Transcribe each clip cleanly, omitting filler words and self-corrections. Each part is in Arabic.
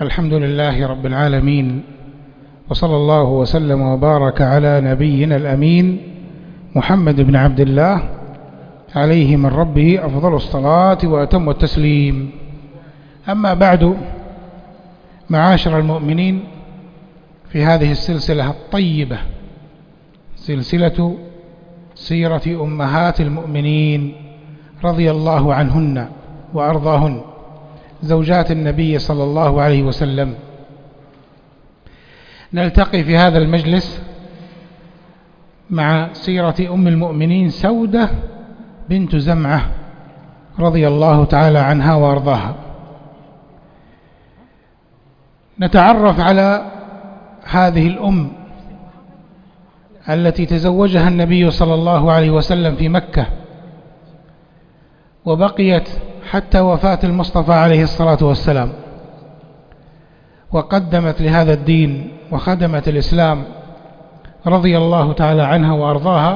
الحمد لله رب العالمين، وصلى الله وسلم وبارك على نبينا الأمين محمد بن عبد الله عليه من ربه أفضل الصلاة وأتم التسليم. أما بعد، معاشر المؤمنين، في هذه السلسلة الطيبة، سلسلة سيرة أمهات المؤمنين رضي الله عنهن وأرضاهن، زوجات النبي صلى الله عليه وسلم، نلتقي في هذا المجلس مع سيرة أم المؤمنين سودة بنت زمعة رضي الله تعالى عنها وأرضاها. نتعرف على هذه الأم التي تزوجها النبي صلى الله عليه وسلم في مكة، وبقيت حتى وفاة المصطفى عليه الصلاة والسلام، وقدمت لهذا الدين وخدمت الإسلام رضي الله تعالى عنها وأرضاها.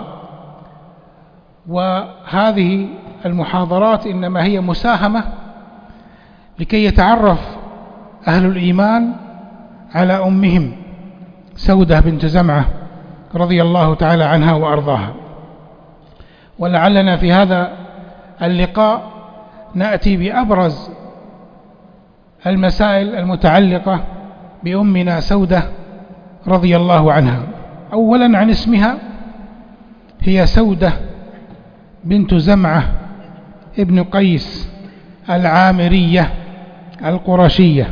وهذه المحاضرات إنما هي مساهمة لكي يتعرف أهل الإيمان على أمهم سودة بنت زمعة رضي الله تعالى عنها وأرضاها. ولعلنا في هذا اللقاء نأتي بأبرز المسائل المتعلقة بأمنا سودة رضي الله عنها. أولا عن اسمها، هي سودة بنت زمعة ابن قيس العامرية القرشية.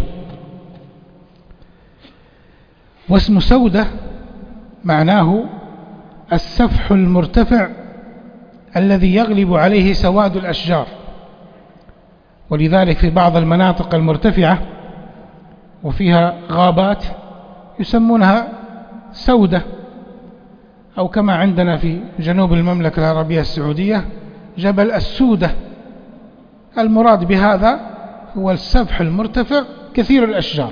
واسم سودة معناه السفح المرتفع الذي يغلب عليه سواد الأشجار، ولذلك في بعض المناطق المرتفعة وفيها غابات يسمونها سودة، أو كما عندنا في جنوب المملكة العربية السعودية جبل السودة. المراد بهذا هو السفح المرتفع كثير الأشجار،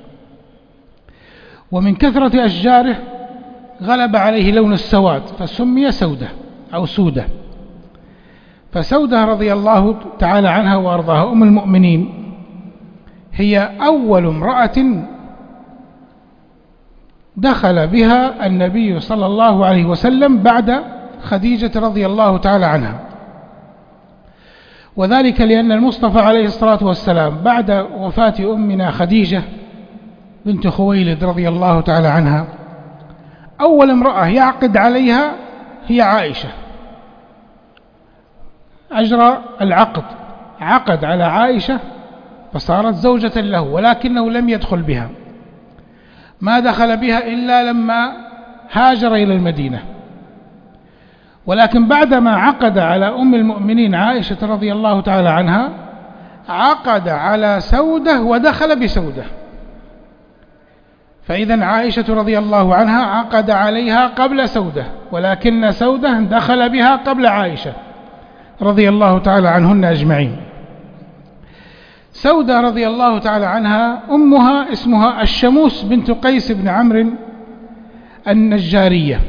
ومن كثرة أشجاره غلب عليه لون السواد فسمي سودة أو سودة. فسودة رضي الله تعالى عنها وأرضاها أم المؤمنين هي أول امرأة دخل بها النبي صلى الله عليه وسلم بعد خديجة رضي الله تعالى عنها، وذلك لأن المصطفى عليه الصلاة والسلام بعد وفاة أمنا خديجة بنت خويلد رضي الله تعالى عنها أول امرأة يعقد عليها هي عائشة. أجرى العقد، عقد على عائشة فصارت زوجة له، ولكنه لم يدخل بها، ما دخل بها إلا لما هاجر إلى المدينة. ولكن بعدما عقد على أم المؤمنين عائشة رضي الله تعالى عنها عقد على سودة ودخل بسودة. فإذا عائشة رضي الله عنها عقد عليها قبل سودة، ولكن سودة دخل بها قبل عائشة رضي الله تعالى عنهن أجمعين. سودة رضي الله تعالى عنها أمها اسمها الشموس بنت قيس بن عمرو النجارية.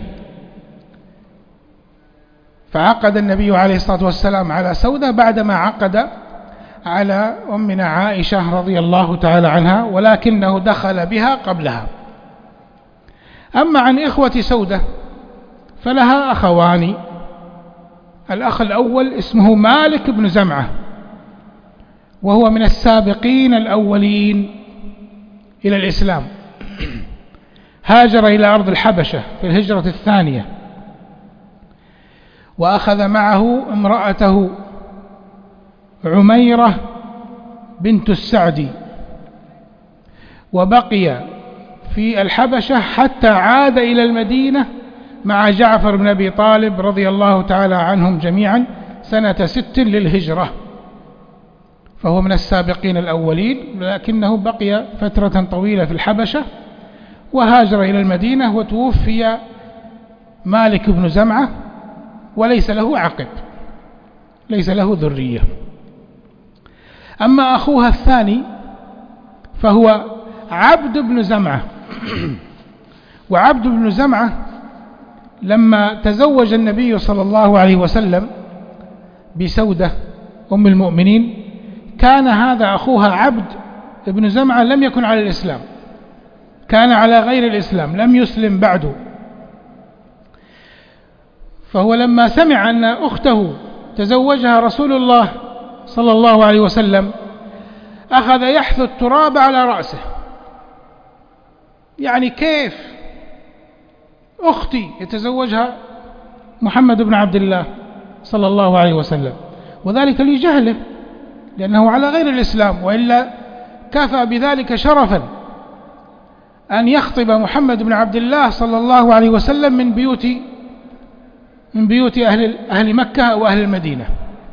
فعقد النبي عليه الصلاة والسلام على سودة بعدما عقد على أمنا عائشة رضي الله تعالى عنها، ولكنه دخل بها قبلها. أما عن إخوة سودة فلها أخوان. الأخ الأول اسمه مالك بن زمعة، وهو من السابقين الأولين إلى الإسلام، هاجر إلى أرض الحبشة في الهجرة الثانية، وأخذ معه امرأته عميرة بنت السعدي، وبقي في الحبشة حتى عاد إلى المدينة مع جعفر بن أبي طالب رضي الله تعالى عنهم جميعا سنة 6 للهجرة. فهو من السابقين الأولين، لكنه بقي فترة طويلة في الحبشة وهاجر إلى المدينة، وتوفي مالك بن زمعة وليس له عقب، ليس له ذرية. أما أخوها الثاني فهو عبد بن زمعة. وعبد بن زمعة لما تزوج النبي صلى الله عليه وسلم بسودة أم المؤمنين كان هذا أخوها عبد ابن زمعة لم يكن على الإسلام، كان على غير الإسلام، لم يسلم بعد. فهو لما سمع أن أخته تزوجها رسول الله صلى الله عليه وسلم أخذ يحث التراب على رأسه، يعني كيف أختي يتزوجها محمد بن عبد الله صلى الله عليه وسلم، وذلك لجهله لأنه على غير الإسلام، وإلا كفى بذلك شرفا أن يخطب محمد بن عبد الله صلى الله عليه وسلم من بيوت أهل مكة أو أهل المدينة.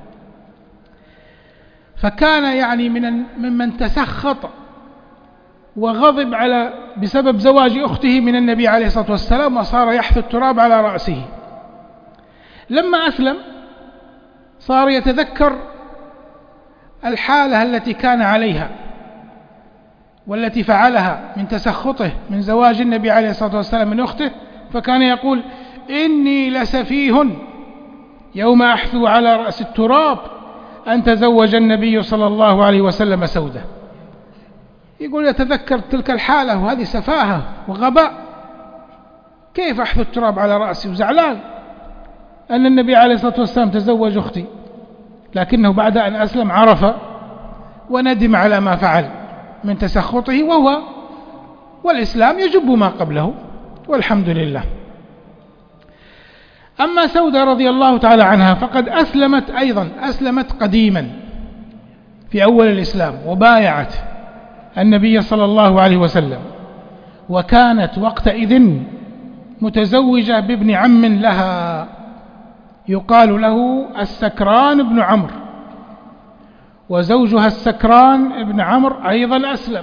فكان يعني ممن تسخط وغضب بسبب زواج أخته من النبي عليه الصلاة والسلام، وصار يحث التراب على رأسه. لما أسلم صار يتذكر الحالة التي كان عليها والتي فعلها من تسخطه من زواج النبي عليه الصلاة والسلام من أخته، فكان يقول: إني لسفيه يوم أحثو على رأس التراب أن تزوج النبي صلى الله عليه وسلم سودة. يقول يتذكر تلك الحالة، وهذه سفاهة وغباء، كيف أحثو التراب على رأسي، وزعلان أن النبي عليه الصلاة والسلام تزوج أختي. لكنه بعد أن أسلم عرف وندم على ما فعل من تسخطه، والإسلام يجب ما قبله، والحمد لله. أما سودة رضي الله تعالى عنها فقد أسلمت قديما في أول الإسلام، وبايعت النبي صلى الله عليه وسلم، وكانت وقتئذ متزوجة بابن عم لها يقال له السكران بن عمرو، وزوجها السكران بن عمرو أيضا أسلم،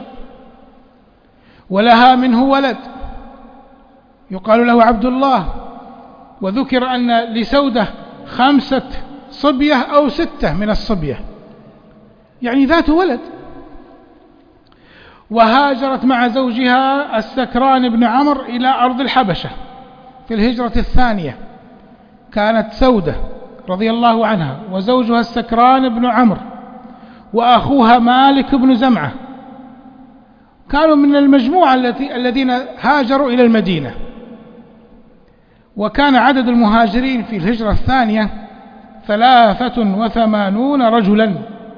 ولها منه ولد يقال له عبد الله. وذكر أن لسودة 5 صبية أو 6 من الصبية، يعني ذات ولد. وهاجرت مع زوجها السكران بن عمرو إلى أرض الحبشة في الهجرة الثانية. كانت سودة رضي الله عنها وزوجها السكران بن عمرو وأخوها مالك بن زمعة كانوا من المجموعة الذين هاجروا إلى المدينة. وكان عدد المهاجرين في الهجرة الثانية 83 رجلا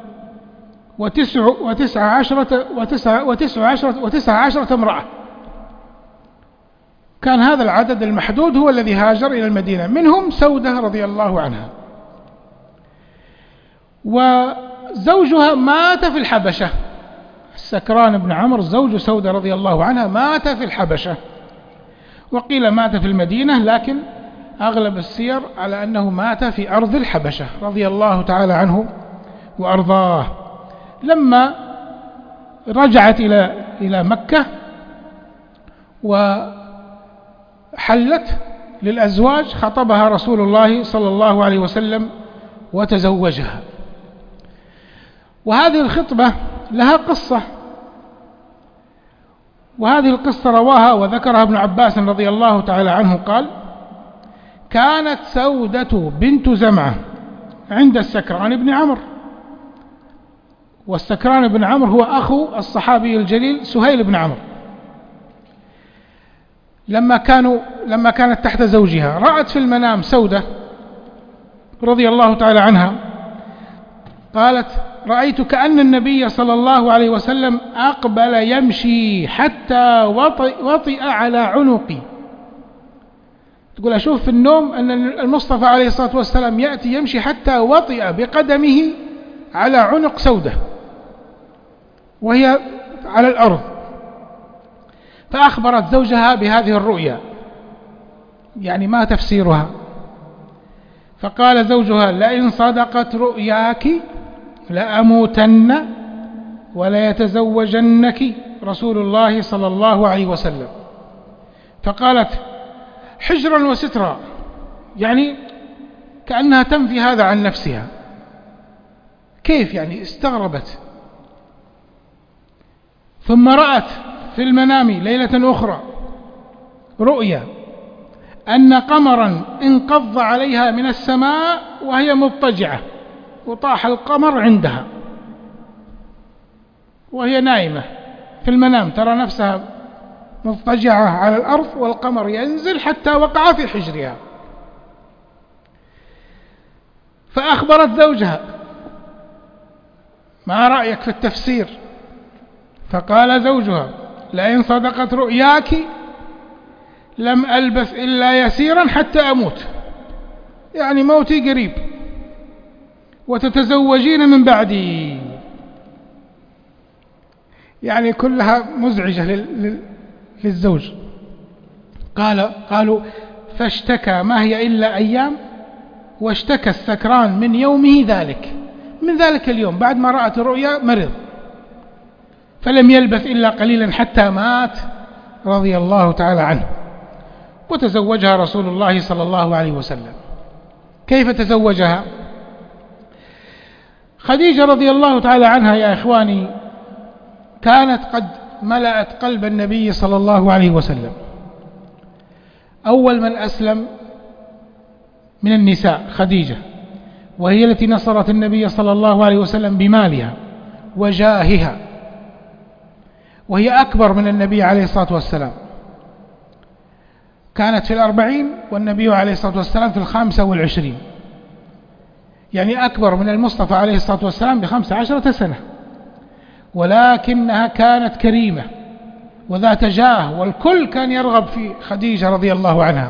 و19 امرأة. كان هذا العدد المحدود هو الذي هاجر إلى المدينة، منهم سودة رضي الله عنها. وزوجها مات في الحبشة، السكران بن عمرو زوج سودة رضي الله عنها مات في الحبشة، وقيل مات في المدينة، لكن أغلب السير على أنه مات في أرض الحبشة رضي الله تعالى عنه وأرضاه. لما رجعت إلى مكة وحلت للأزواج خطبها رسول الله صلى الله عليه وسلم وتزوجها. وهذه الخطبة لها قصة، وهذه القصة رواها وذكرها ابن عباس رضي الله تعالى عنه قال: كانت سودة بنت زمعة عند السكران بن عمرو، والسكران بن عمرو هو أخو الصحابي الجليل سهيل بن عمرو. لما كانت تحت زوجها رأت في المنام سودة رضي الله تعالى عنها قالت: رأيت كأن النبي صلى الله عليه وسلم أقبل يمشي حتى وطئ على عنقي. تقول أشوف في النوم أن المصطفى عليه الصلاة والسلام يأتي يمشي حتى وطئ بقدمه على عنق سودة وهي على الأرض. فأخبرت زوجها بهذه الرؤيا، يعني ما تفسيرها؟ فقال زوجها: لئن صدقت رؤياك لأموتن ولا يتزوجنك رسول الله صلى الله عليه وسلم. فقالت: حجرا وسترا، يعني كأنها تنفي هذا عن نفسها. كيف يعني؟ استغربت. ثم رأت في المنام ليلة أخرى رؤيا أن قمرا انقض عليها من السماء وهي مضطجعة، وطاح القمر عندها وهي نائمة في المنام، ترى نفسها مضطجعة على الأرض والقمر ينزل حتى وقع في حجرها، فأخبرت زوجها: ما رأيك في التفسير؟ فقال زوجها: لئن صدقت رؤياك لم ألبث إلا يسيرا حتى أموت، يعني موتي قريب، وتتزوجين من بعدي. يعني كلها مزعجة للزوج. قالوا: فاشتكى ما هي إلا أيام، واشتكى السكران من يومه ذلك، من ذلك اليوم بعد ما رأت الرؤيا مرض، فلم يلبث إلا قليلا حتى مات رضي الله تعالى عنه. وتزوجها رسول الله صلى الله عليه وسلم. كيف تزوجها؟ خديجة رضي الله تعالى عنها يا إخواني كانت قد ملأت قلب النبي صلى الله عليه وسلم. أول من أسلم من النساء خديجة، وهي التي نصرت النبي صلى الله عليه وسلم بمالها وجاهها، وهي أكبر من النبي عليه الصلاة والسلام، كانت في 40 والنبي عليه الصلاة والسلام في 25، يعني أكبر من المصطفى عليه الصلاة والسلام ب15 سنة، ولكنها كانت كريمة وذات جاه، والكل كان يرغب في خديجة رضي الله عنها،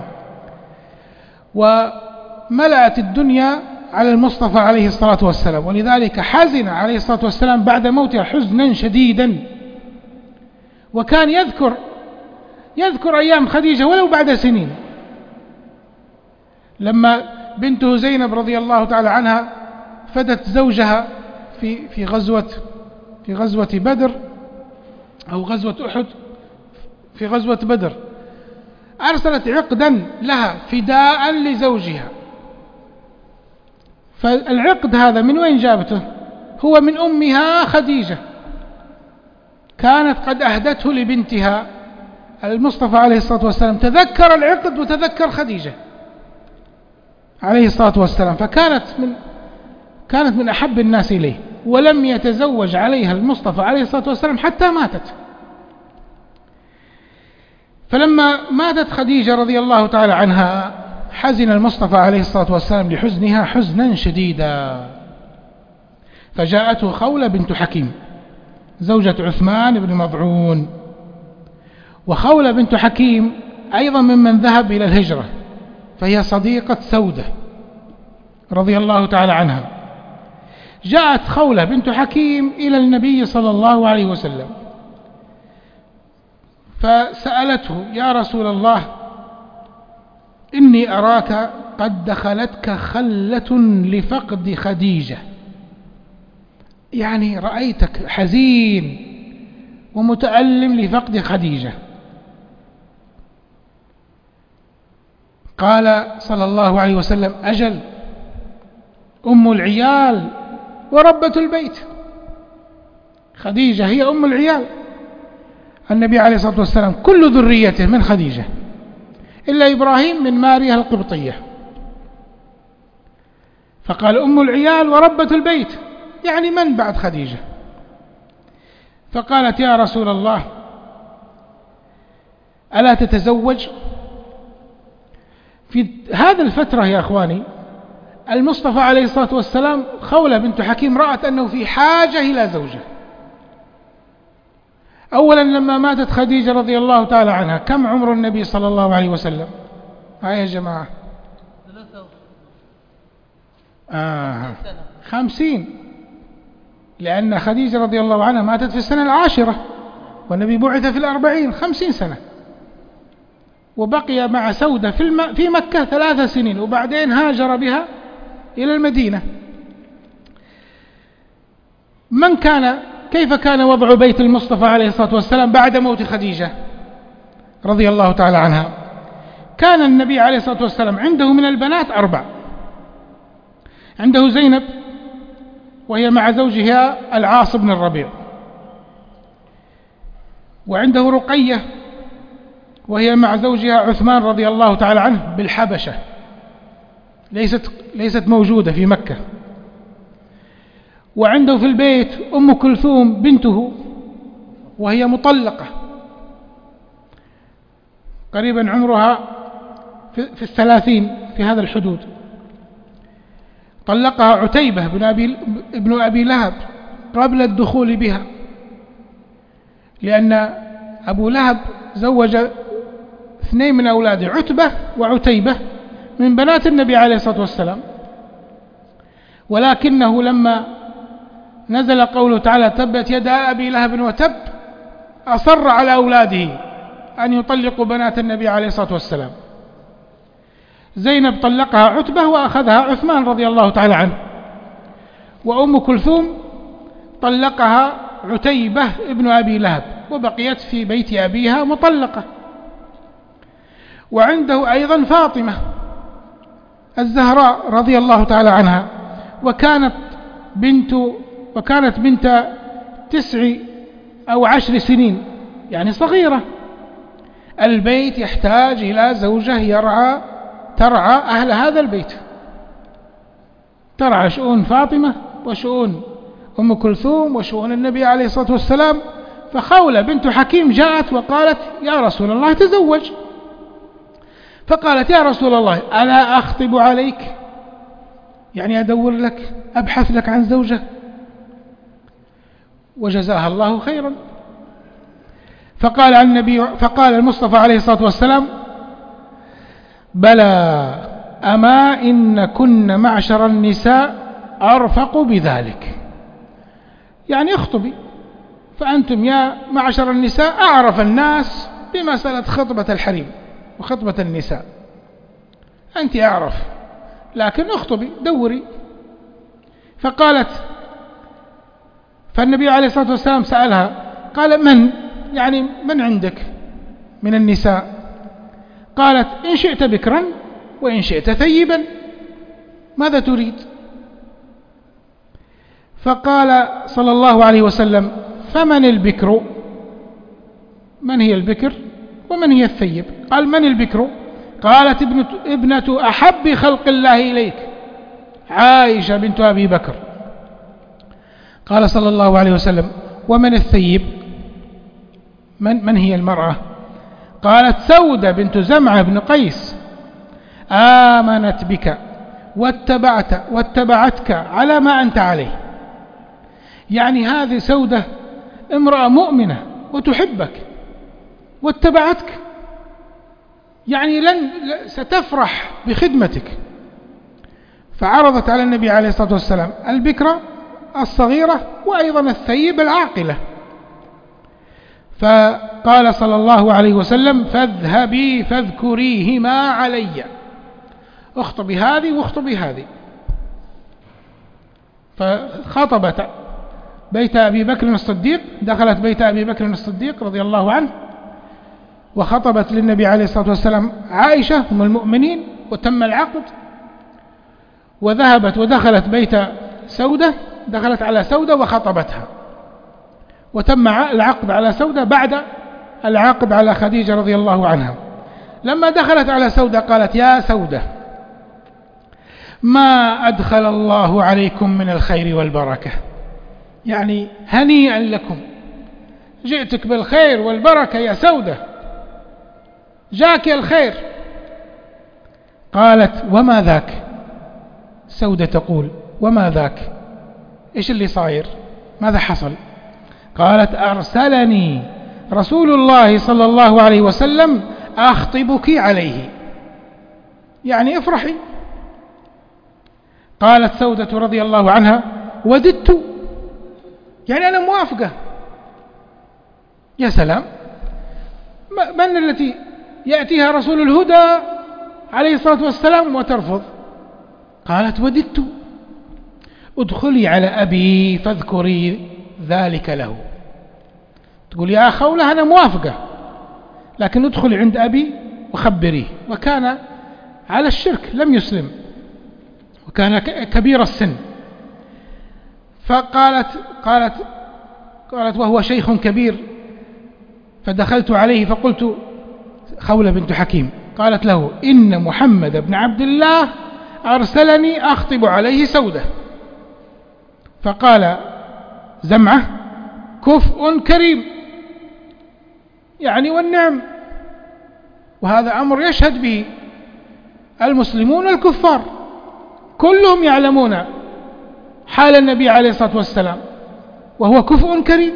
وملأت الدنيا على المصطفى عليه الصلاة والسلام. ولذلك حزن عليه الصلاة والسلام بعد موتها حزنا شديدا، وكان يذكر أيام خديجة ولو بعد سنين، لما بنته زينب رضي الله تعالى عنها فدت زوجها في غزوة بدر أو غزوة أحد، في غزوة بدر أرسلت عقدا لها فداء لزوجها. فالعقد هذا من وين جابته؟ هو من أمها خديجة، كانت قد أهدته لبنتها. المصطفى عليه الصلاة والسلام تذكر العقد وتذكر خديجة عليه الصلاة والسلام، كانت من أحب الناس إليه، ولم يتزوج عليها المصطفى عليه الصلاة والسلام حتى ماتت. فلما ماتت خديجة رضي الله تعالى عنها حزن المصطفى عليه الصلاة والسلام لحزنها حزنا شديدا، فجاءته خولة بنت حكيم زوجة عثمان بن مظعون. وخولة بنت حكيم أيضا ممن ذهب إلى الهجرة، فهي صديقة سودة رضي الله تعالى عنها. جاءت خولة بنت حكيم إلى النبي صلى الله عليه وسلم فسألته: يا رسول الله، إني أراك قد دخلتك خلة لفقد خديجة، يعني رأيتك حزين ومتألم لفقد خديجة. قال صلى الله عليه وسلم: أجل، أم العيال وربة البيت، خديجة هي أم العيال. النبي عليه الصلاة والسلام كل ذريته من خديجة إلا إبراهيم من ماريا القبطية، فقال أم العيال وربة البيت، يعني من بعد خديجة؟ فقالت: يا رسول الله، ألا تتزوج؟ في هذه الفترة يا أخواني المصطفى عليه الصلاة والسلام خولة بنت حكيم رأت أنه في حاجة إلى زوجة. أولا لما ماتت خديجة رضي الله تعالى عنها كم عمر النبي صلى الله عليه وسلم؟ يا جماعة 50، لأن خديجة رضي الله عنها ماتت في السنة 10 والنبي بعث في 40، 50 سنة، وبقي مع سودة في مكة 3 سنين، وبعدين هاجر بها إلى المدينة. كيف كان وضع بيت المصطفى عليه الصلاة والسلام بعد موت خديجة رضي الله تعالى عنها؟ كان النبي عليه الصلاة والسلام عنده من البنات 4، عنده زينب وهي مع زوجها العاص بن الربيع، وعنده رقية وهي مع زوجها عثمان رضي الله تعالى عنه بالحبشة، ليست موجودة في مكة، وعنده في البيت أم كلثوم بنته وهي مطلقة قريبا عمرها في 30 في هذا الحدود. طلقها عتيبة بن أبي لهب قبل الدخول بها، لأن أبو لهب زوج 2 من أولاده، عتبة وعتيبة، من بنات النبي عليه الصلاة والسلام، ولكنه لما نزل قوله تعالى تبت يدا أبي لهب وتب أصر على أولاده أن يطلقوا بنات النبي عليه الصلاة والسلام. زينب طلقها عتبة وأخذها عثمان رضي الله تعالى عنه، وأم كلثوم طلقها عتيبة ابن أبي لهب وبقيت في بيت أبيها مطلقة. وعنده أيضا فاطمة الزهراء رضي الله تعالى عنها، وكانت بنت 9 أو 10 سنين، يعني صغيرة. البيت يحتاج إلى زوجة ترعى أهل هذا البيت، ترعى شؤون فاطمة وشؤون أم كلثوم وشؤون النبي عليه الصلاة والسلام. فخولة بنت حكيم جاءت وقالت يا رسول الله تزوج، فقالت يا رسول الله ألا أخطب عليك، يعني أدور لك أبحث لك عن زوجة، وجزاها الله خيرا. فقال المصطفى عليه الصلاة والسلام بلى أما إن كن معشر النساء أرفق بذلك، يعني اخطبي، فأنتم يا معشر النساء أعرف الناس بمسألة خطبة الحريم وخطبة النساء، أنت أعرف، لكن اخطبي دوري. فالنبي عليه الصلاة والسلام سألها قال من عندك من النساء؟ قالت إن شئت بكرا وإن شئت ثيبا، ماذا تريد؟ فقال صلى الله عليه وسلم فمن البكر؟ من هي البكر ومن هي الثيب؟ قال من البكر؟ قالت ابنة أحب خلق الله إليك عائشة بنت أبي بكر. قال صلى الله عليه وسلم ومن الثيب؟ من هي المرأة؟ قالت سودة بنت زمعة بن قيس آمنت بك واتبعتك على ما أنت عليه، يعني هذه سودة امرأة مؤمنة وتحبك واتبعتك، يعني ستفرح بخدمتك. فعرضت على النبي عليه الصلاة والسلام البكرة الصغيرة وأيضا الثيب العاقلة. فقال صلى الله عليه وسلم فاذهبي فاذكريهما علي، اخطبي هذه واخطبي هذه. فخطبت بيت أبي بكر الصديق، دخلت بيت أبي بكر الصديق رضي الله عنه، وخطبت للنبي عليه الصلاة والسلام عائشة أم المؤمنين، وتم العقد. وذهبت ودخلت بيت سودة، دخلت على سودة وخطبتها، وتم العقد على سودة بعد العقد على خديجة رضي الله عنها. لما دخلت على سودة قالت يا سودة ما أدخل الله عليكم من الخير والبركة، يعني هنيئا لكم، جئتك بالخير والبركة يا سودة، جاك الخير. قالت وما ذاك؟ سودة تقول وما ذاك؟ إيش اللي صاير؟ ماذا حصل؟ قالت أرسلني رسول الله صلى الله عليه وسلم أخطبك عليه، يعني افرحي. قالت سودة رضي الله عنها وددت، يعني أنا موافقة. يا سلام، من التي يأتيها رسول الهدى عليه الصلاة والسلام وترفض؟ قالت وددت. ادخلي على أبي فاذكري ذلك له. تقول يا خولة أنا موافقة، لكن ادخلي عند أبي وخبريه. وكان على الشرك لم يسلم، وكان كبير السن. قالت وهو شيخ كبير، فدخلت عليه فقلت خولة بنت حكيم قالت له إن محمد بن عبد الله أرسلني أخطب عليه سودة. فقال زمعة كفء كريم، يعني والنعم، وهذا أمر يشهد به المسلمون الكفار، كلهم يعلمون حال النبي عليه الصلاة والسلام، وهو كفء كريم.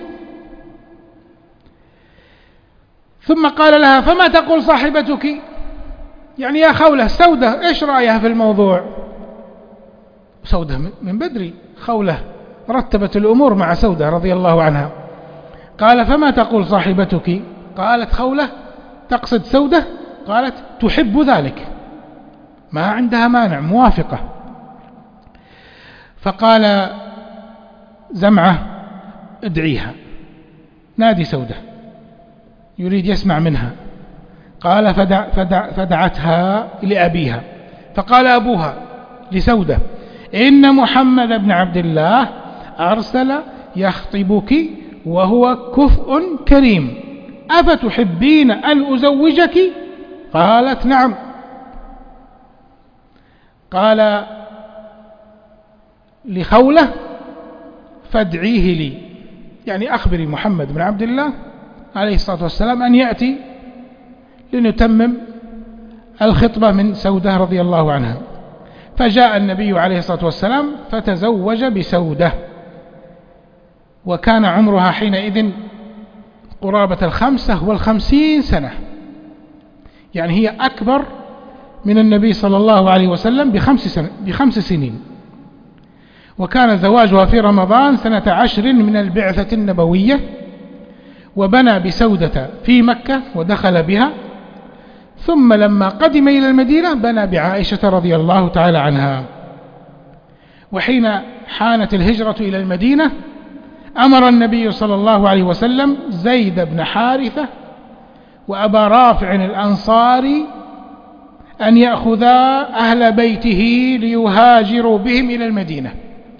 ثم قال لها: فما تقول صاحبتك؟ يعني يا خولة، سودة إيش رأيها في الموضوع؟ سودة من بدري، خولة رتبت الأمور مع سودة رضي الله عنها. قال: فما تقول صاحبتك؟ قالت خولة، تقصد سودة، قالت: تحب ذلك، ما عندها مانع، موافقة. فقال زمعة: ادعيها، نادي سودة، يريد يسمع منها. قال: فدعتها لأبيها. فقال أبوها لسودة: إن محمد بن عبد الله أرسل يخطبك وهو كفء كريم، أفتحبين أن أزوجك؟ قالت: نعم. قال لخولة: فادعيه لي، يعني أخبري محمد بن عبد الله عليه الصلاة والسلام أن يأتي لنتمم الخطبة من سودة رضي الله عنها. فجاء النبي عليه الصلاة والسلام فتزوج بسودة، وكان عمرها حينئذ قرابة 55 سنة، يعني هي أكبر من النبي صلى الله عليه وسلم ب5 سنين. وكان زواجها في رمضان سنة 10 من البعثة النبوية، وبنى بسودة في مكة ودخل بها، ثم لما قدم إلى المدينة بنى بعائشة رضي الله تعالى عنها. وحين حانت الهجرة إلى المدينة أمر النبي صلى الله عليه وسلم زيد بن حارثة وأبا رافع الأنصاري أن يأخذا أهل بيته ليهاجروا بهم إلى المدينة.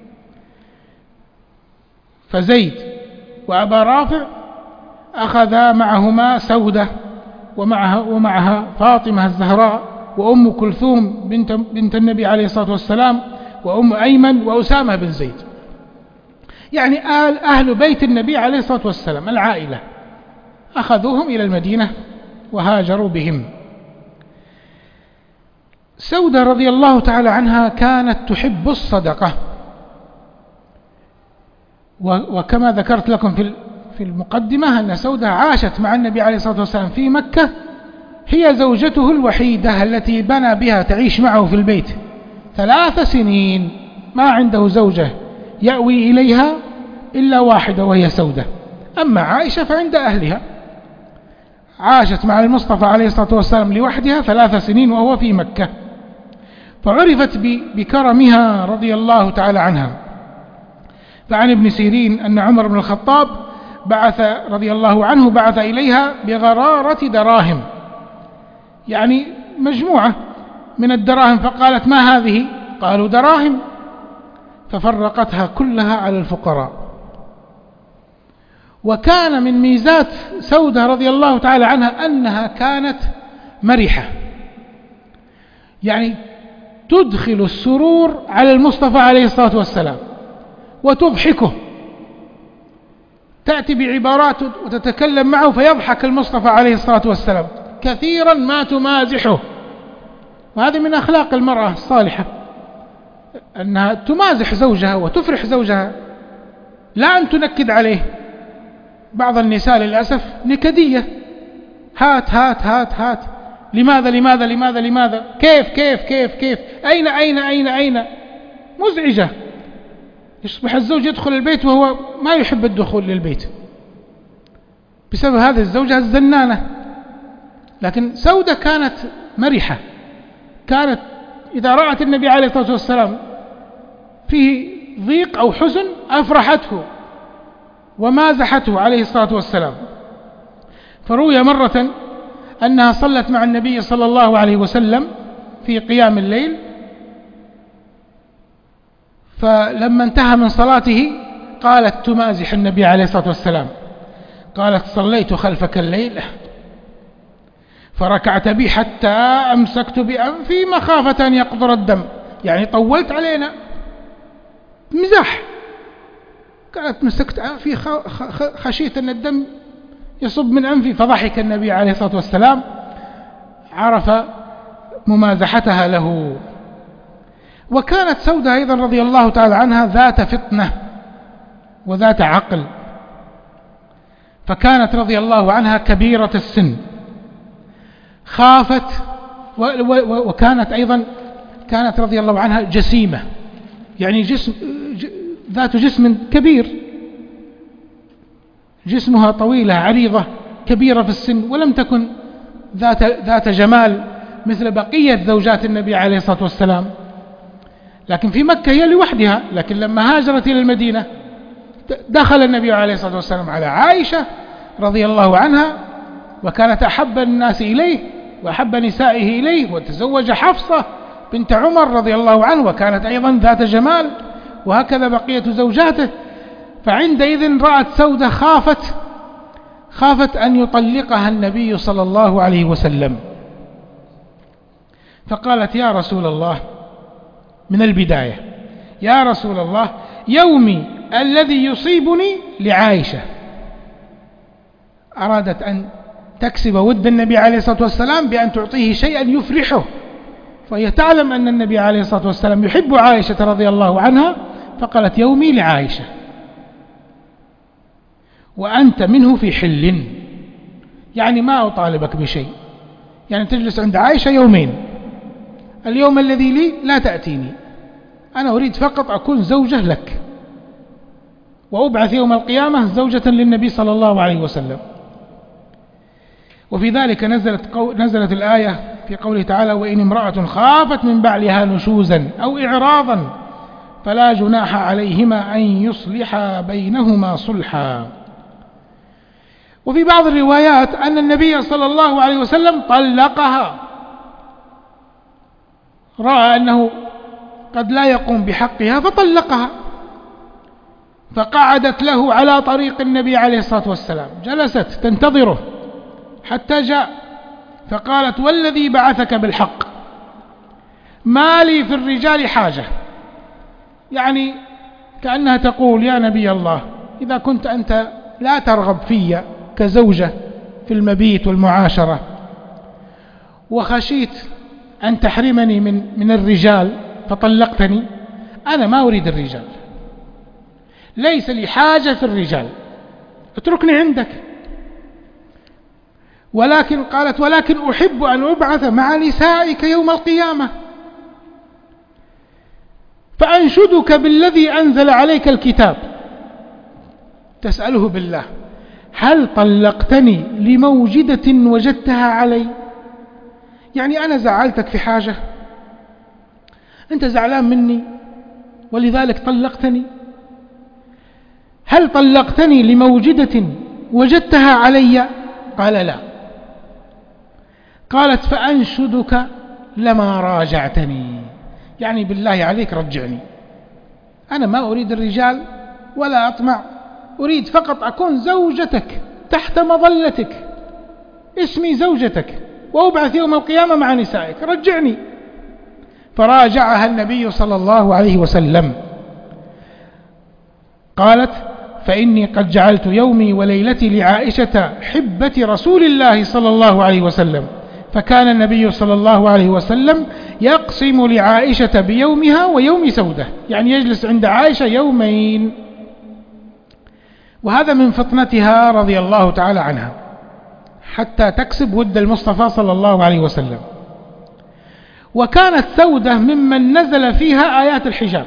فزيد وأبا رافع أخذا معهما سودة ومعها فاطمة الزهراء وأم كلثوم بنت النبي عليه الصلاة والسلام وأم أيمن وأسامة بن زيد، يعني أهل بيت النبي عليه الصلاة والسلام العائلة، أخذوهم إلى المدينة وهاجروا بهم. سودة رضي الله تعالى عنها كانت تحب الصدقة، وكما ذكرت لكم في المقدمة أن سودة عاشت مع النبي عليه الصلاة والسلام في مكة، هي زوجته الوحيدة التي بنى بها تعيش معه في البيت 3 سنين، ما عنده زوجة يأوي إليها إلا واحدة وهي سودة. أما عائشة فعند أهلها، عاشت مع المصطفى عليه الصلاة والسلام لوحدها 3 سنين وهو في مكة، فعرفت بكرمها رضي الله تعالى عنها. فعن ابن سيرين أن عمر بن الخطاب رضي الله عنه بعث إليها بغرارة دراهم، يعني مجموعة من الدراهم، فقالت: ما هذه؟ قالوا: دراهم. ففرقتها كلها على الفقراء. وكان من ميزات سودة رضي الله تعالى عنها أنها كانت مرحة، يعني تدخل السرور على المصطفى عليه الصلاة والسلام وتضحكه، تأتي بعبارات وتتكلم معه فيضحك المصطفى عليه الصلاة والسلام، كثيرا ما تمازحه. وهذه من أخلاق المرأة الصالحة، أنها تمازح زوجها وتفرح زوجها، لا أن تنكد عليه. بعض النساء للأسف نكدية، هات هات هات هات، لماذا لماذا لماذا لماذا، كيف كيف كيف كيف، أين أين أين أين، مزعجة. يصبح الزوج يدخل البيت وهو ما يحب الدخول للبيت بسبب هذه الزوجة الزنانة. لكن سودة كانت مرحة، كانت إذا رأت النبي عليه الصلاة والسلام فيه ضيق أو حزن أفرحته ومازحته عليه الصلاة والسلام. فروي مرة أنها صلت مع النبي صلى الله عليه وسلم في قيام الليل، فلما انتهى من صلاته قالت تمازح النبي عليه الصلاة والسلام، قالت: صليت خلفك الليل فركعت بي حتى أمسكت بأنفي مخافة أن يقطر الدم، يعني طولت علينا، مزاح. قالت: مسكت أنفي خشيت أن الدم يصب من أنفي. فضحك النبي عليه الصلاة والسلام، عرف ممازحتها له. وكانت سودة أيضا رضي الله تعالى عنها ذات فطنة وذات عقل، فكانت رضي الله عنها كبيرة السن، خافت، وكانت أيضا كانت رضي الله عنها جسيمة، يعني ذات جسم كبير، جسمها طويلة عريضة كبيرة في السن، ولم تكن ذات جمال مثل بقية زوجات النبي عليه الصلاة والسلام. لكن في مكة هي لوحدها، لكن لما هاجرت إلى المدينة دخل النبي عليه الصلاة والسلام على عائشة رضي الله عنها، وكانت أحب الناس إليه وأحب نسائه إليه، وتزوج حفصة بنت عمر رضي الله عنه، وكانت أيضا ذات جمال، وهكذا بقية زوجاته. فعندئذ رأت سودة خافت أن يطلقها النبي صلى الله عليه وسلم، فقالت يا رسول الله من البداية: يا رسول الله، يومي الذي يصيبني لعائشة. أرادت أن تكسب ود النبي عليه الصلاة والسلام بأن تعطيه شيئا يفرحه، فهي تعلم أن النبي عليه الصلاة والسلام يحب عائشة رضي الله عنها، فقالت يومي لعائشة وأنت منه في حل، يعني ما أطالبك بشيء، يعني تجلس عند عائشة يومين، اليوم الذي لي لا تأتيني، أنا أريد فقط أكون زوجة لك، وأبعث يوم القيامة زوجة للنبي صلى الله عليه وسلم. وفي ذلك نزلت الآية في قوله تعالى: وإن امرأة خافت من بعلها نشوزا أو إعراضا فلا جناح عليهما أن يصلحا بينهما صلحا. وفي بعض الروايات أن النبي صلى الله عليه وسلم طلقها، رأى أنه قد لا يقوم بحقها فطلقها، فقعدت له على طريق النبي عليه الصلاة والسلام، جلست تنتظره حتى جاء، فقالت: والذي بعثك بالحق ما لي في الرجال حاجة، يعني كأنها تقول: يا نبي الله، إذا كنت أنت لا ترغب في كزوجة في المبيت والمعاشرة، وخشيت أن تحرمني من الرجال فطلقتني، أنا ما أريد الرجال، ليس لي حاجة في الرجال، اتركني عندك. قالت: ولكن أحب أن أبعث مع نسائك يوم القيامة فأنشدك بالذي أنزل عليك الكتاب، تسأله بالله: هل طلقتني لموجدة وجدتها علي؟ يعني أنا زعلتك في حاجة، أنت زعلان مني ولذلك طلقتني؟ هل طلقتني لموجدة وجدتها علي؟ قال: لا. قالت: فأنشدك لما راجعتني، يعني بالله عليك رجعني، أنا ما أريد الرجال ولا أطمع، أريد فقط أكون زوجتك تحت مظلتك، اسمي زوجتك، وأبعث يوم القيامة مع نسائك، رجعني. فراجعها النبي صلى الله عليه وسلم. قالت: فإني قد جعلت يومي وليلتي لعائشة حبة رسول الله صلى الله عليه وسلم، فكان النبي صلى الله عليه وسلم يقسم لعائشة بيومها ويوم سودة، يعني يجلس عند عائشة يومين. وهذا من فطنتها رضي الله تعالى عنها حتى تكسب ود المصطفى صلى الله عليه وسلم. وكانت سودة ممن نزل فيها آيات الحجاب،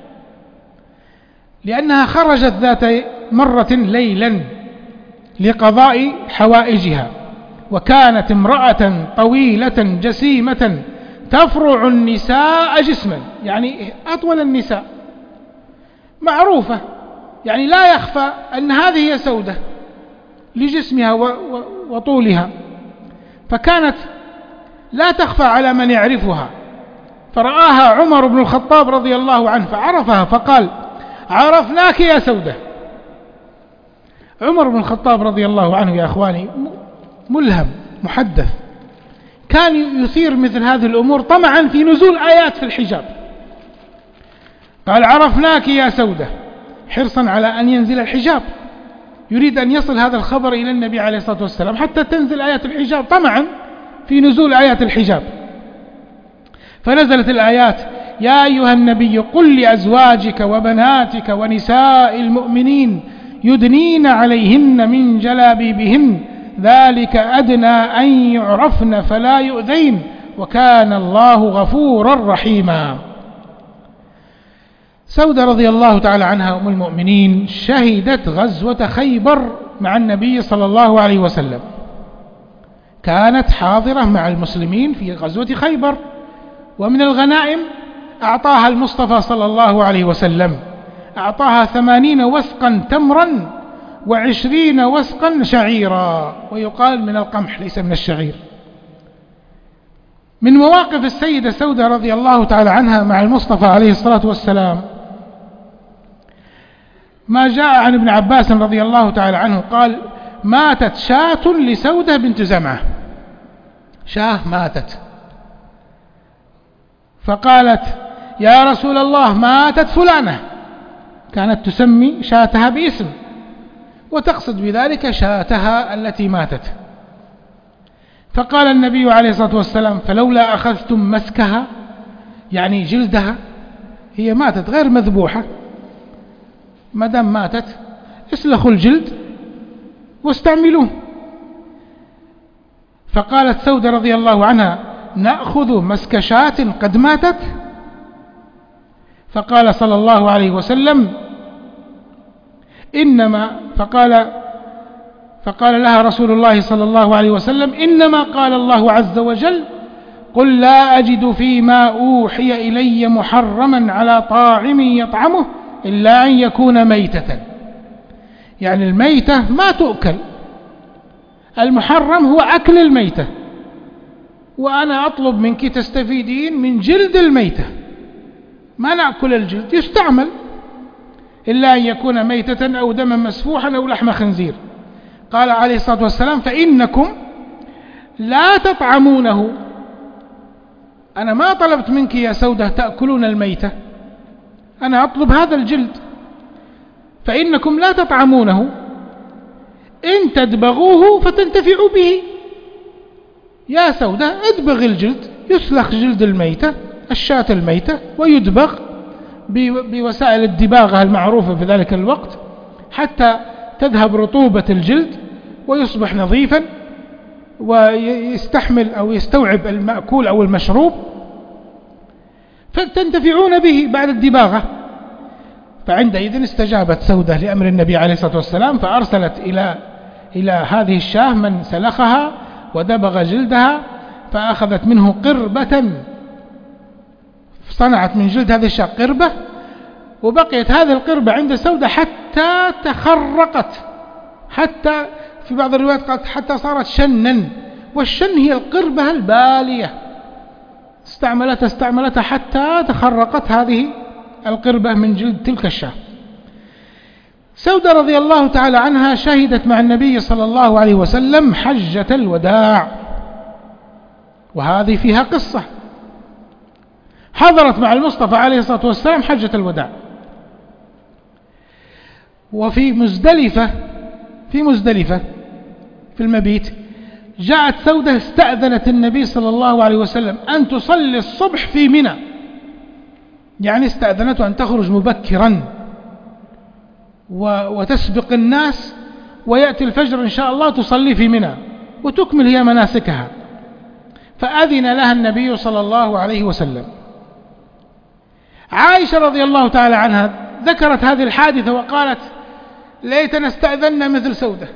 لأنها خرجت ذات مرة ليلا لقضاء حوائجها، وكانت امرأة طويلة جسيمة تفرع النساء جسما، يعني أطول النساء معروفة، يعني لا يخفى أن هذه هي سودة لجسمها وطولها، فكانت لا تخفى على من يعرفها. فرآها عمر بن الخطاب رضي الله عنه فعرفها فقال: عرفناك يا سودة. عمر بن الخطاب رضي الله عنه يا أخواني ملهم محدث، كان يثير مثل هذه الأمور طمعا في نزول آيات في الحجاب. قال: عرفناك يا سودة، حرصا على أن ينزل الحجاب، يريد أن يصل هذا الخبر إلى النبي عليه الصلاة والسلام حتى تنزل آيات الحجاب، طمعا في نزول آيات الحجاب. فنزلت الآيات: يا أيها النبي قل لأزواجك وبناتك ونساء المؤمنين يدنين عليهن من جلابيبهن ذلك أدنى أن يعرفن فلا يؤذين وكان الله غفورا رحيما. سودة رضي الله تعالى عنها أم المؤمنين شهدت غزوة خيبر مع النبي صلى الله عليه وسلم، كانت حاضرة مع المسلمين في غزوة خيبر، ومن الغنائم أعطاها المصطفى صلى الله عليه وسلم، أعطاها 80 وسقا تمرا و20 وسقا شعيرا، ويقال من القمح ليس من الشعير. من مواقف السيدة سودة رضي الله تعالى عنها مع المصطفى عليه الصلاة والسلام ما جاء عن ابن عباس رضي الله تعالى عنه قال: ماتت شاة لسودة بنت زمعة، شاة ماتت، فقالت: يا رسول الله ماتت فلانة، كانت تسمي شاتها باسم وتقصد بذلك شاتها التي ماتت. فقال النبي عليه الصلاة والسلام: فلولا أخذتم مسكها، يعني جلدها، هي ماتت غير مذبوحة، ما دام ماتت اسلخوا الجلد واستعملوه. فقالت سودة رضي الله عنها: نأخذ مسك شاة قد ماتت؟ فقال صلى الله عليه وسلم: إنما فقال لها رسول الله صلى الله عليه وسلم: إنما قال الله عز وجل: قل لا أجد فيما أوحي إلي محرما على طاعم يطعمه إلا أن يكون ميتة. يعني الميتة ما تؤكل، المحرم هو أكل الميتة، وأنا أطلب منك تستفيدين من جلد الميتة، ما نأكل الجلد، يستعمل، إلا أن يكون ميتة أو دما مسفوحا أو لحم خنزير. قال عليه الصلاة والسلام: فإنكم لا تطعمونه. أنا ما طلبت منك يا سودة تأكلون الميتة، أنا أطلب هذا الجلد، فإنكم لا تطعمونه، إن تدبغوه فتنتفعوا به. يا سودة ادبغ الجلد، يسلخ جلد الميتة، الشاة الميتة، ويدبغ بوسائل الدباغة المعروفة في ذلك الوقت حتى تذهب رطوبة الجلد ويصبح نظيفا ويستحمل أو يستوعب المأكول أو المشروب، فتنتفعون به بعد الدباغة. فعندئذ استجابت سودة لأمر النبي عليه الصلاة والسلام، فأرسلت إلى هذه الشاة من سلخها ودبغ جلدها، فأخذت منه قربة، صنعت من جلد هذه الشاة قربة، وبقيت هذه القربة عند سودة حتى تخرقت، حتى في بعض الروايات قالت حتى صارت شنا، والشن هي القربة البالية، استعملتها حتى تخرقت هذه القربة من جلد تلك الشاة. سودة رضي الله تعالى عنها شهدت مع النبي صلى الله عليه وسلم حجة الوداع، وهذه فيها قصة، حضرت مع المصطفى عليه الصلاة والسلام حجة الوداع. وفي مزدلفة في المبيت جاءت سودة استأذنت النبي صلى الله عليه وسلم أن تصلي الصبح في منى، يعني استأذنته أن تخرج مبكرا وتسبق الناس، ويأتي الفجر إن شاء الله تصلي في منى وتكمل هي مناسكها. فأذن لها النبي صلى الله عليه وسلم. عائشة رضي الله تعالى عنها ذكرت هذه الحادثة وقالت: ليتنا استأذنا مثل سودة،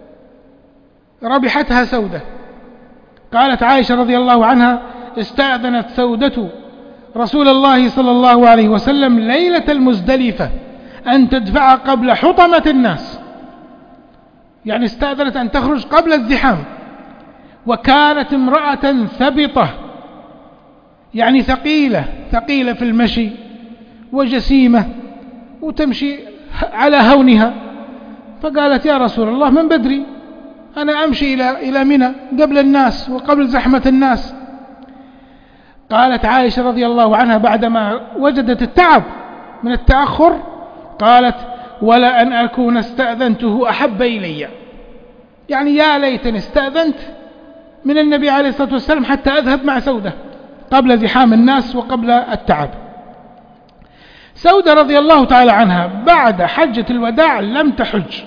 ربحتها سودة. قالت عائشة رضي الله عنها: استأذنت سودة رسول الله صلى الله عليه وسلم ليلة المزدلفة أن تدفع قبل حطمة الناس، يعني استأذنت أن تخرج قبل الزحام، وكانت امرأة ثبطة، يعني ثقيلة في المشي وجسيمة وتمشي على هونها. فقالت: يا رسول الله من بدري، أنا أمشي إلى منى قبل الناس وقبل زحمة الناس. قالت عائشة رضي الله عنها بعدما وجدت التعب من التأخر، قالت: ولا أن أكون استأذنته أحب إلي، يعني يا ليتني استأذنت من النبي عليه الصلاة والسلام حتى أذهب مع سودة قبل زحام الناس وقبل التعب. سودة رضي الله تعالى عنها بعد حجة الوداع لم تحج،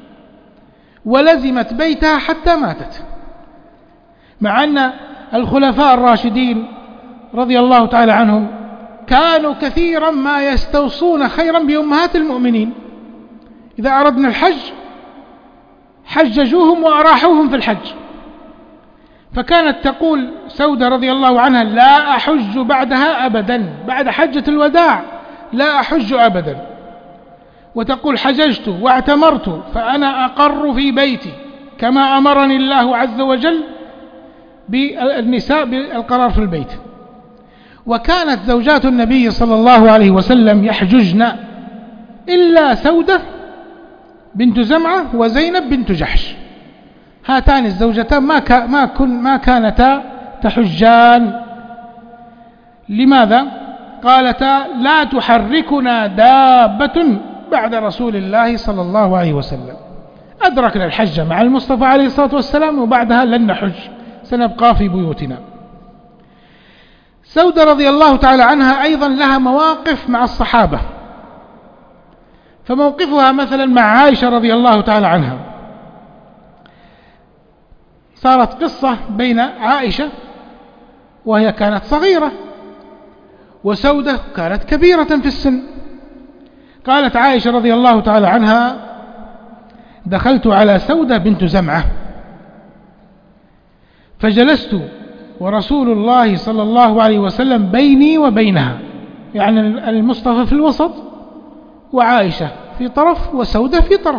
ولزمت بيتها حتى ماتت، مع أن الخلفاء الراشدين رضي الله تعالى عنهم كانوا كثيرا ما يستوصون خيرا بأمهات المؤمنين، إذا أردنا الحج حججوهم وأراحوهم في الحج. فكانت تقول سودة رضي الله عنها: لا أحج بعدها أبدا، بعد حجة الوداع لا أحج أبدا. وتقول: حججت واعتمرت فأنا أقر في بيتي كما أمرني الله عز وجل بالنساء بالقرار في البيت. وكانت زوجات النبي صلى الله عليه وسلم يحججن إلا سودة بنت زمعة وزينب بنت جحش، هاتان الزوجتان ما كانتا تحجان. لماذا؟ قالتا: لا تحركنا دابة بعد رسول الله صلى الله عليه وسلم، أدركنا الحج مع المصطفى عليه الصلاة والسلام وبعدها لن نحج، سنبقى في بيوتنا. سودة رضي الله تعالى عنها أيضا لها مواقف مع الصحابة، فموقفها مثلا مع عائشة رضي الله تعالى عنها، صارت قصة بين عائشة وهي كانت صغيرة وسودة كانت كبيرة في السن. قالت عائشة رضي الله تعالى عنها: دخلت على سودة بنت زمعة فجلست ورسول الله صلى الله عليه وسلم بيني وبينها، يعني المصطفى في الوسط وعائشة في طرف وسودة في طرف،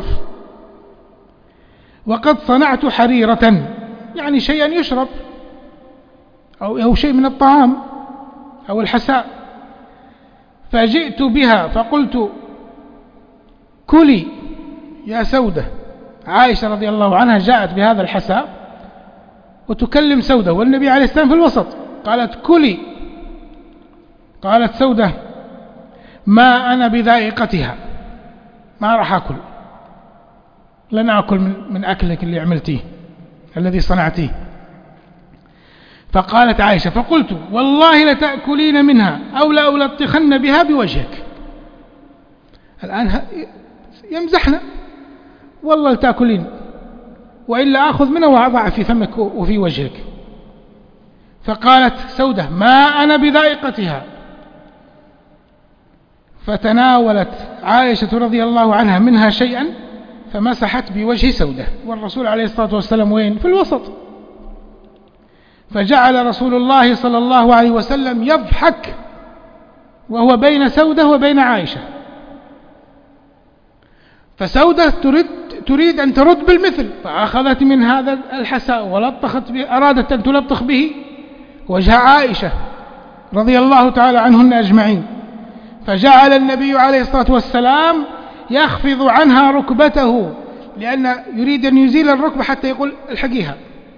وقد صنعت حريرة، يعني شيئا يشرب أو شيء من الطعام أو الحساء، فجئت بها فقلت: كلي يا سودة. عائشة رضي الله عنها جاءت بهذا الحساء وتكلم سودة والنبي عليه السلام في الوسط، قالت: كلي. قالت سودة: ما أنا بذائقتها، ما راح أكل، لن أكل من أكلك اللي عملتيه الذي صنعتيه. فقالت عائشة: فقلت: والله لتأكلين منها أو لألطخن بها بوجهك. الآن يمزحنا، والله لتأكلين وإلا أخذ منها وأضع في فمك وفي وجهك. فقالت سودة: ما أنا بذائقتها. فتناولت عائشة رضي الله عنها منها شيئا فمسحت بوجه سودة، والرسول عليه الصلاة والسلام وين؟ في الوسط. فجعل رسول الله صلى الله عليه وسلم يضحك وهو بين سودة وبين عائشة، فسودة تريد أن ترد بالمثل، فأخذت من هذا الحساء ولطخت به، أرادت أن تلطخ به وجه عائشة رضي الله تعالى عنهن أجمعين. فجعل النبي عليه الصلاة والسلام يخفض عنها ركبته، لأن يريد أن يزيل الركبة حتى يقول: الحقيها،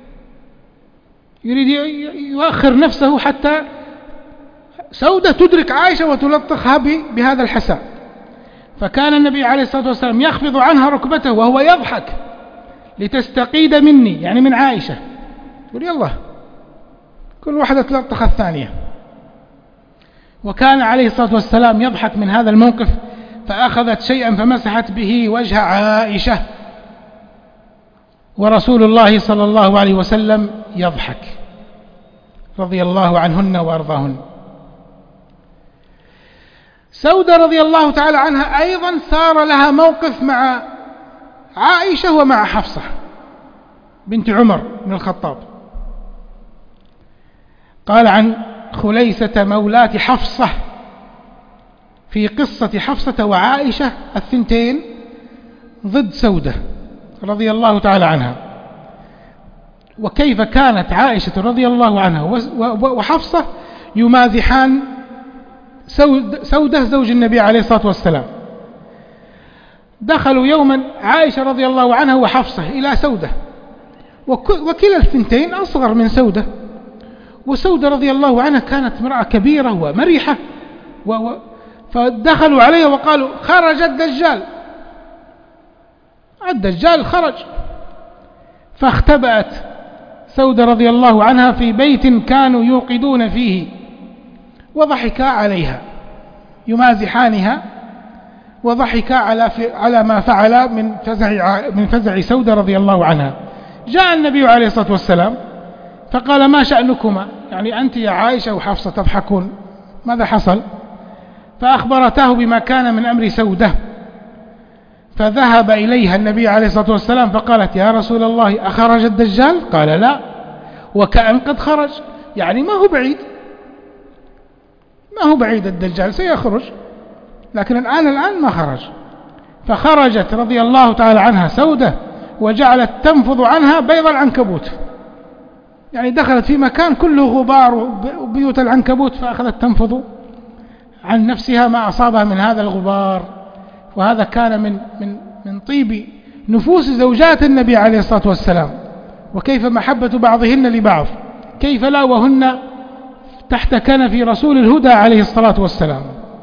يريد يؤخر نفسه حتى سودة تدرك عائشة وتلطخها بهذا الحساء. فكان النبي عليه الصلاة والسلام يخفض عنها ركبته وهو يضحك لتستقيد مني، يعني من عائشة، يقول: يلا كل واحدة تلطخ الثانية. وكان عليه الصلاة والسلام يضحك من هذا الموقف، فأخذت شيئا فمسحت به وجه عائشة، ورسول الله صلى الله عليه وسلم يضحك رضي الله عنهن وأرضاهن. سودة رضي الله تعالى عنها أيضا صار لها موقف مع عائشة ومع حفصة بنت عمر بن الخطاب. قال عن خليسة مولاة حفصة في قصة حفصة وعائشة الثنتين ضد سودة رضي الله تعالى عنها، وكيف كانت عائشة رضي الله عنها وحفصة يمازحان سودة زوج النبي عليه الصلاة والسلام. دخلوا يوما عائشة رضي الله عنها وحفصة إلى سودة، وكلا الثنتين أصغر من سودة، وسودة رضي الله عنها كانت امرأة كبيرة ومريحة، فدخلوا عليها وقالوا: خرج الدجال، الدجال خرج. فاختبأت سودة رضي الله عنها في بيت كانوا يوقدون فيه، وضحكا عليها يمازحانها، وضحكا على ما فعل من فزع سودة رضي الله عنها. جاء النبي عليه الصلاة والسلام فقال: ما شأنكما؟ يعني أنت يا عائشة وحفصة تضحكون، ماذا حصل؟ فأخبرته بما كان من أمر سودة. فذهب إليها النبي عليه الصلاة والسلام فقالت: يا رسول الله، أخرج الدجال؟ قال: لا، وكأن قد خرج. يعني ما هو بعيد الدجال سيخرج، لكن الآن ما خرج. فخرجت رضي الله تعالى عنها سودة وجعلت تنفض عنها بيض العنكبوت، يعني دخلت في مكان كله غبار وبيوت العنكبوت، فأخذت تنفض عن نفسها ما أصابها من هذا الغبار. وهذا كان من طيب نفوس زوجات النبي عليه الصلاة والسلام، وكيف محبة بعضهن لبعض، كيف لا وهن تحت كنف رسول الهدى عليه الصلاة والسلام.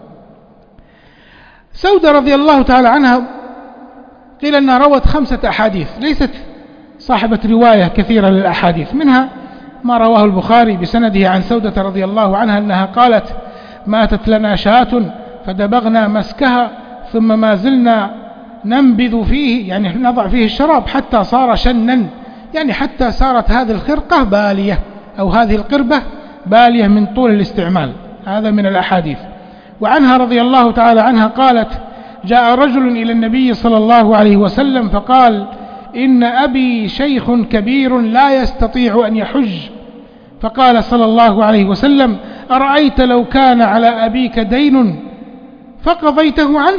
سودة رضي الله تعالى عنها قيل أنها روت 5 أحاديث، ليست صاحبة رواية كثيرة للأحاديث، منها ما رواه البخاري بسنده عن سودة رضي الله عنها أنها قالت: ماتت لنا شاة فدبغنا مسكها ثم ما زلنا ننبذ فيه، يعني نضع فيه الشراب حتى صار شنا، يعني حتى صارت هذه الخرقة بالية أو هذه القربة بالية من طول الاستعمال. هذا من الأحاديث. وعنها رضي الله تعالى عنها قالت: جاء رجل إلى النبي صلى الله عليه وسلم فقال: إن أبي شيخ كبير لا يستطيع أن يحج. فقال صلى الله عليه وسلم: أرأيت لو كان على أبيك دين فقضيته عنه؟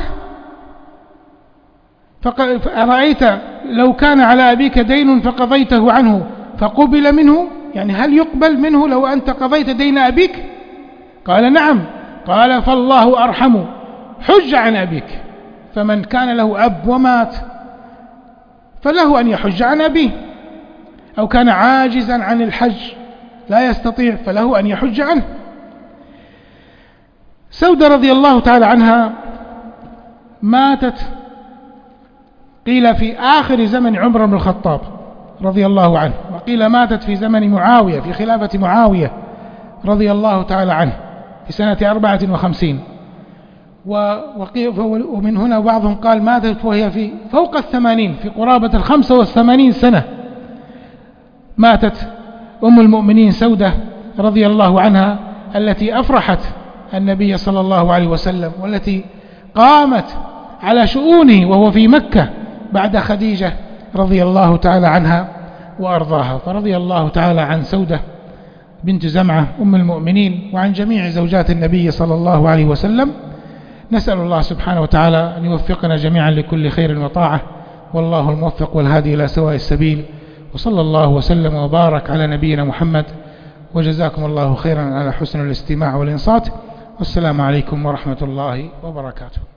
أرأيت لو كان على أبيك دين فقضيته عنه فقبل منه، يعني هل يقبل منه لو أنت قضيت دين أبيك؟ قال: نعم. قال: فالله أرحم، حج عن أبيك. فمن كان له أب ومات فله أن يحج عن أبيه، أو كان عاجزا عن الحج لا يستطيع فله أن يحج عنه. سودة رضي الله تعالى عنها ماتت قيل في آخر زمن عمر بن الخطاب رضي الله عنه، وقيل ماتت في زمن معاوية، في خلافة معاوية رضي الله تعالى عنه في سنة 54. ومن هنا بعضهم قال ماتت وهي في فوق 80، في قرابة 85 سنة. ماتت أم المؤمنين سودة رضي الله عنها التي أفرحت النبي صلى الله عليه وسلم، والتي قامت على شؤونه وهو في مكة بعد خديجة رضي الله تعالى عنها وأرضاها. فرضي الله تعالى عن سودة بنت زمعة أم المؤمنين وعن جميع زوجات النبي صلى الله عليه وسلم. نسأل الله سبحانه وتعالى أن يوفقنا جميعا لكل خير وطاعة، والله الموفق والهادي إلى سواء السبيل. وصلى الله وسلم وبارك على نبينا محمد، وجزاكم الله خيرا على حسن الاستماع والإنصات، والسلام عليكم ورحمة الله وبركاته.